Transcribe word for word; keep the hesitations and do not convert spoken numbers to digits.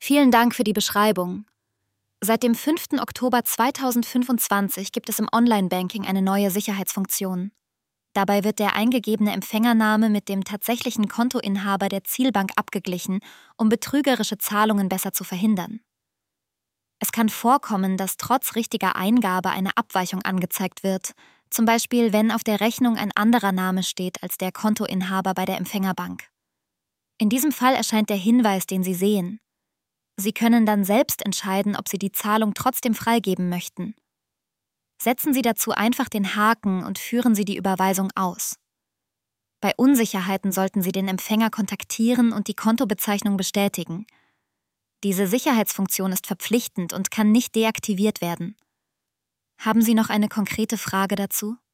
Vielen Dank für die Beschreibung. Seit dem fünften Oktober zweitausendfünfundzwanzig gibt es im Online-Banking eine neue Sicherheitsfunktion. Dabei wird der eingegebene Empfängername mit dem tatsächlichen Kontoinhaber der Zielbank abgeglichen, um betrügerische Zahlungen besser zu verhindern. Es kann vorkommen, dass trotz richtiger Eingabe eine Abweichung angezeigt wird, zum Beispiel wenn auf der Rechnung ein anderer Name steht als der Kontoinhaber bei der Empfängerbank. In diesem Fall erscheint der Hinweis, den Sie sehen. Sie können dann selbst entscheiden, ob Sie die Zahlung trotzdem freigeben möchten. Setzen Sie dazu einfach den Haken und führen Sie die Überweisung aus. Bei Unsicherheiten sollten Sie den Empfänger kontaktieren und die Kontobezeichnung bestätigen. Diese Sicherheitsfunktion ist verpflichtend und kann nicht deaktiviert werden. Haben Sie noch eine konkrete Frage dazu?